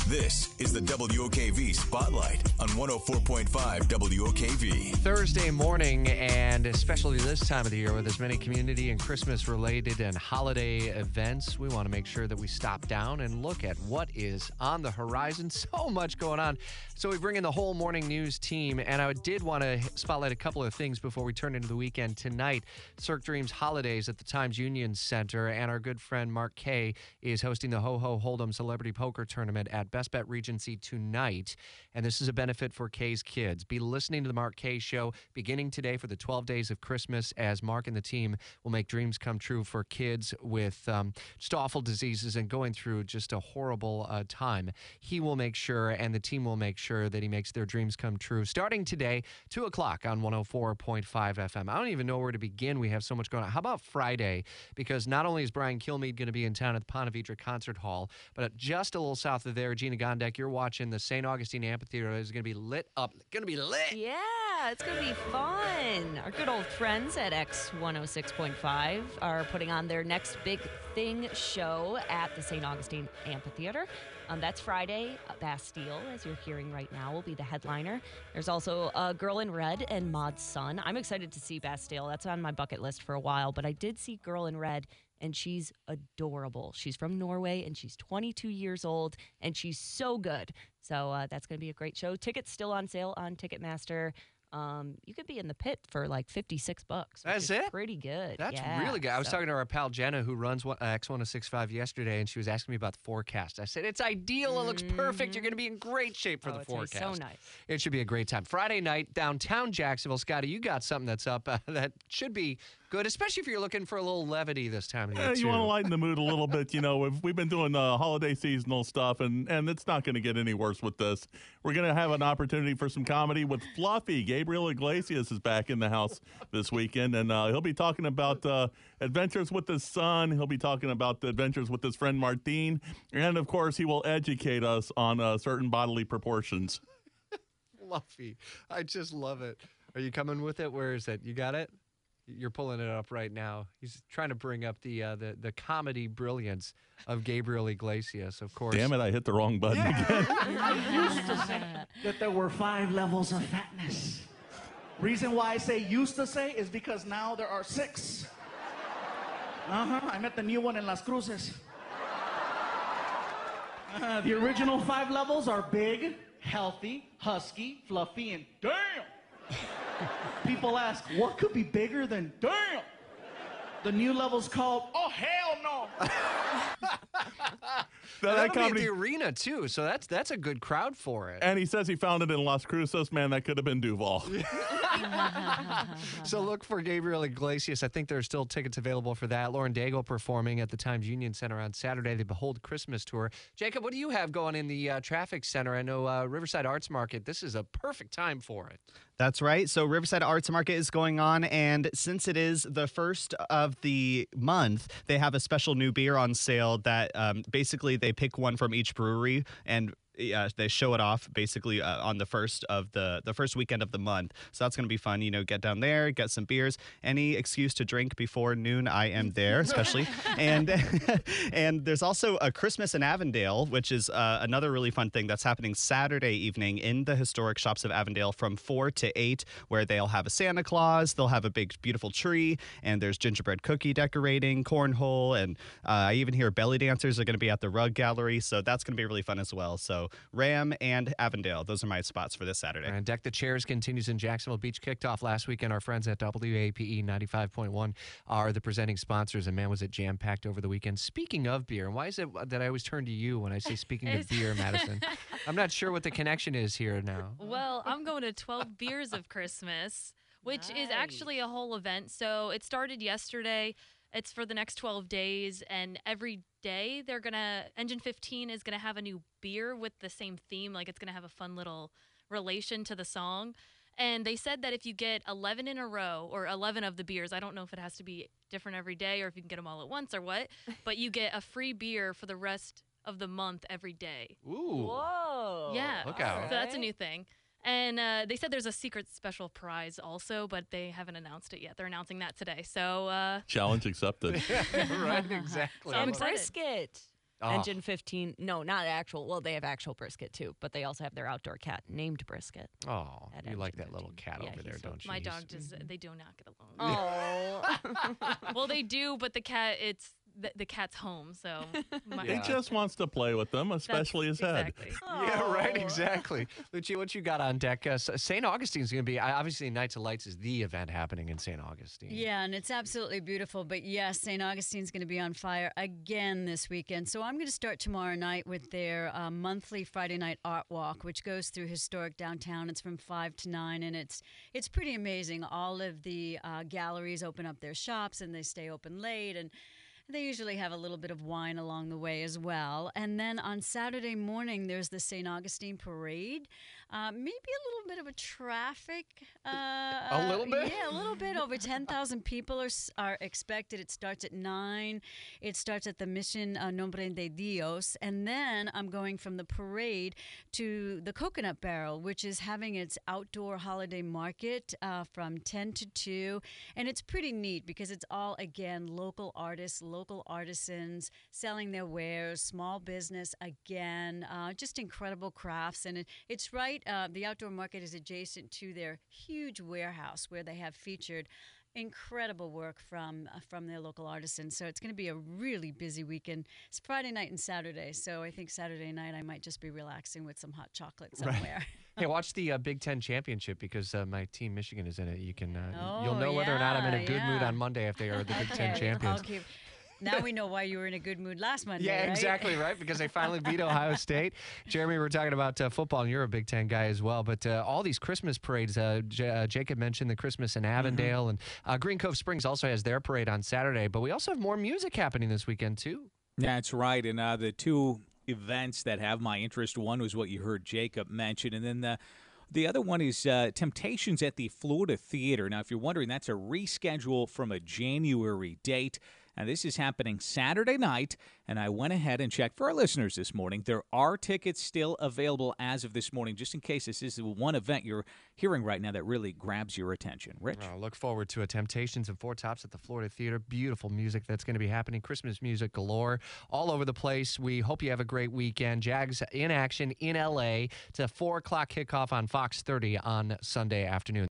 This is the WOKV Spotlight on 104.5 WOKV. Thursday morning, and especially this time of the year with as many community and Christmas-related and holiday events, we want to make sure that we stop down and look at what is on the horizon. So much going on. So we bring in the whole morning news team, and I did want to spotlight a couple of things before we turn into the weekend tonight. Cirque Dreams Holidays at the Times Union Center, and our good friend Mark Kay is hosting the Ho Ho Hold'em Celebrity Poker Tournament at Best Bet Regency tonight, and this is a benefit for Kay's kids. Be listening to the Mark Kay Show beginning today for the 12 days of Christmas, as Mark and the team will make dreams come true for kids with just awful diseases and going through just a horrible time. He will make sure, and the team will make sure, that he makes their dreams come true starting today, 2 o'clock on 104.5 FM. I don't even know where to begin. We have so much going on. How about Friday? Because not only is Brian Kilmeade going to be in town at the Ponte Vedra Concert Hall, but just a little south of there, Gina Gondek, you're watching the St. Augustine Amphitheater. Is going to be lit up. Going to be lit. Yeah, it's going to be fun. Our good old friends at X106.5 are putting on their next big thing show at the St. Augustine Amphitheater. That's Friday. Bastille, as you're hearing right now, will be the headliner. There's also Girl in Red and Maud's Son. I'm excited to see Bastille. That's on my bucket list for a while, but I did see Girl in Red, and she's adorable. She's from Norway, and she's 22 years old, and she's so good. So that's going to be a great show. Tickets still on sale on Ticketmaster. You could be in the pit for like $56. That's it? Pretty good. That's yeah, really good. I was talking to our pal Jenna, who runs X1065 yesterday, and she was asking me about the forecast. I said, it's ideal. It looks perfect. You're going to be in great shape for the forecast. So nice. It should be a great time. Friday night, downtown Jacksonville. Scotty, you got something that's up that should be good, especially if you're looking for a little levity this time of year. You want to lighten the mood a little bit. You know, we've been doing holiday seasonal stuff, and it's not going to get any worse with this. We're going to have an opportunity for some comedy with Fluffy. Gabriel Iglesias is back in the house this weekend, and he'll be talking about adventures with his son. He'll be talking about the adventures with his friend Martine, and of course, he will educate us on certain bodily proportions. Fluffy. I just love it. Are you coming with it? Where is it? You got it? You're pulling it up right now. He's trying to bring up the comedy brilliance of Gabriel Iglesias, of course. Damn it, I hit the wrong button again. I used to say that there were 5 levels of fatness. Reason why I say used to say is because now there are 6. I met the new one in Las Cruces. The original 5 levels are big, healthy, husky, fluffy, and damn. People ask, what could be bigger than damn? The new level's called, oh, hell no. That'll be at the arena, too, so that's a good crowd for it. And he says he found it in Las Cruces. Man, that could have been Duval. So look for Gabriel Iglesias. I think there are still tickets available for that. Lauren Daigle performing at the Times Union Center on Saturday, the Behold Christmas Tour. Jacob, what do you have going in the Traffic Center? I know Riverside Arts Market, this is a perfect time for it. That's right. So Riverside Arts Market is going on, and since it is the first of the month, they have a special new beer on sale that basically they pick one from each brewery and they show it off basically on the first weekend of the month. So that's going to be fun. You know, get down there, get some beers. Any excuse to drink before noon, I am there, especially. and there's also a Christmas in Avondale, which is another really fun thing that's happening Saturday evening in the historic shops of Avondale from 4 to 8, where they'll have a Santa Claus, they'll have a big, beautiful tree, and there's gingerbread cookie decorating, cornhole, and I even hear belly dancers are going to be at the Rug Gallery. So that's going to be really fun as well. So Ram and Avondale, those are my spots for this Saturday. And Deck the Chairs continues in Jacksonville Beach. Kicked off last weekend. Our friends at WAPE 95.1 are the presenting sponsors, and man, was it jam-packed over the weekend. Speaking of beer, and why is it that I always turn to you when I say speaking of beer, Madison? I'm not sure what the connection is here now. Well, I'm going to 12 Beers of Christmas, which is actually a whole event. So it started yesterday. It's for the next 12 days, and every day Engine 15 is gonna have a new beer with the same theme. Like, it's gonna have a fun little relation to the song. And they said that if you get 11 in a row, or 11 of the beers, I don't know if it has to be different every day or if you can get them all at once or what, but you get a free beer for the rest of the month every day. Ooh. Whoa. Yeah. Look out. So that's a new thing. And they said there's a secret special prize also, but they haven't announced it yet. They're announcing that today. So Challenge accepted. Right, exactly. So I'm And excited. brisket. Oh. Engine 15. No, not actual. Well, they have actual brisket too, but they also have their outdoor cat named Brisket. Oh, At you like Engine that little 15. cat Yeah, over there, he's so don't you? My He's- dog just, they do not get along. Oh. Well, they do, but the cat, it's the cat's home, so. He Yeah. just wants to play with them, especially his head. Exactly. Yeah, right, Oh. exactly. Lucci, what you got on deck? St. Augustine's going to be, obviously, Nights of Lights is the event happening in St. Augustine. Yeah, and it's absolutely beautiful. But yes, St. Augustine's going to be on fire again this weekend. So I'm going to start tomorrow night with their monthly Friday night art walk, which goes through historic downtown. It's from 5 to 9, and it's pretty amazing. All of the galleries open up their shops, and they stay open late, and they usually have a little bit of wine along the way as well. And then on Saturday morning, there's the St. Augustine Parade. Maybe a little bit of a traffic. A little bit? Yeah, a little bit. Over 10,000 people are expected. It starts at 9. It starts at the Mission Nombre de Dios. And then I'm going from the parade to the Coconut Barrel, which is having its outdoor holiday market from 10 to 2. And it's pretty neat because it's all, again, local artists, local artisans selling their wares, small business, again, just incredible crafts. And it's right, the outdoor market is adjacent to their huge warehouse where they have featured incredible work from their local artisans. So it's going to be a really busy weekend. It's Friday night and Saturday, so I think Saturday night I might just be relaxing with some hot chocolate somewhere. Hey, watch the Big Ten Championship because my team Michigan is in it. You can Oh, you'll know whether or not I'm in a yeah, good mood yeah. on Monday if they are the Big Ten Okay, champions. okay. Now we know why you were in a good mood last Monday. Yeah, right? exactly, right? Because they finally beat Ohio State. Jeremy, we're talking about football, and you're a Big Ten guy as well. But all these Christmas parades, Jacob mentioned the Christmas in Avondale, and Green Cove Springs also has their parade on Saturday. But we also have more music happening this weekend, too. That's right. And the two events that have my interest, one was what you heard Jacob mention, and then the other one is Temptations at the Florida Theater. Now, if you're wondering, that's a reschedule from a January date. And this is happening Saturday night, and I went ahead and checked for our listeners this morning. There are tickets still available as of this morning, just in case this is the one event you're hearing right now that really grabs your attention. Rich? Look forward to Temptations and Four Tops at the Florida Theater. Beautiful music that's going to be happening. Christmas music galore all over the place. We hope you have a great weekend. Jags in action in L.A. to 4 o'clock kickoff on Fox 30 on Sunday afternoon.